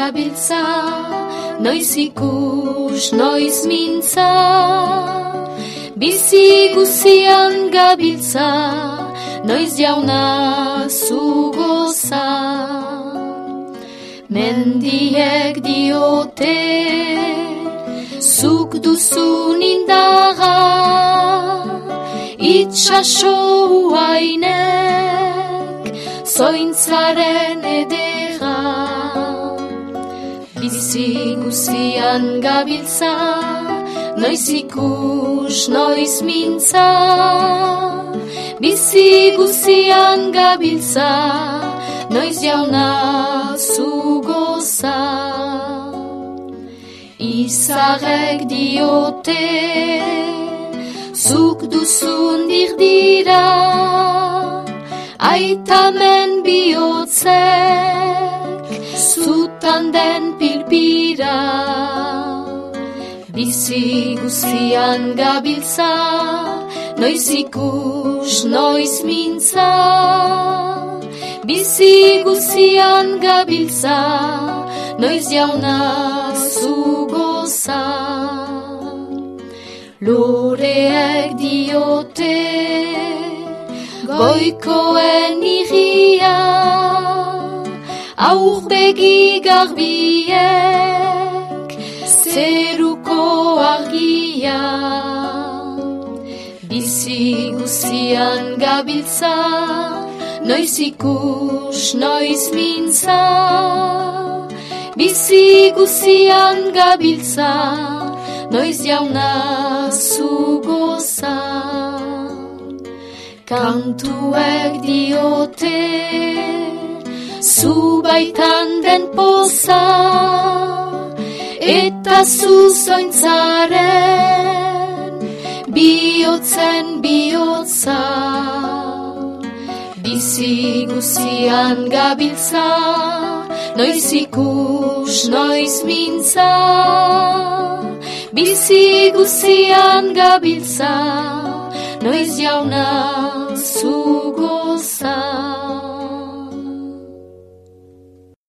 gabiltza, noiz ikus, noiz mintza, bizi guzian gabiltza, noiz jauna zugoza. Mendiek diote, zuk duzun indarra, itxaso huainek, zointzaren edera. Bizi guzian gabiltza, noiz ikus, noiz mintza, bizi guzian gabiltza, noiz jauna zugoza. Izarrek diote, zuk duzun dirdira, aitamen bihotzek, zutan den pilpira. Bizi guzian gabiltza, noiz ikus, noiz mintza, bizi guzian gabiltza, noiz jauna zugoza. Loreek diote, goikoen irria, aurpegi garbiek, zeruko argia. Bizi guzian gabiltza, noiz ikus, noiz mintza, bizi guzian gabiltza, noiz jauna zugoza. Kantuek diote, zu baitan den poza, eta zu zointzaren, bihotzen bihotza. Bizi guzian gabiltza, noiz ikus, noiz mintza, bizi guzian gabiltza, noiz jauna zugoza.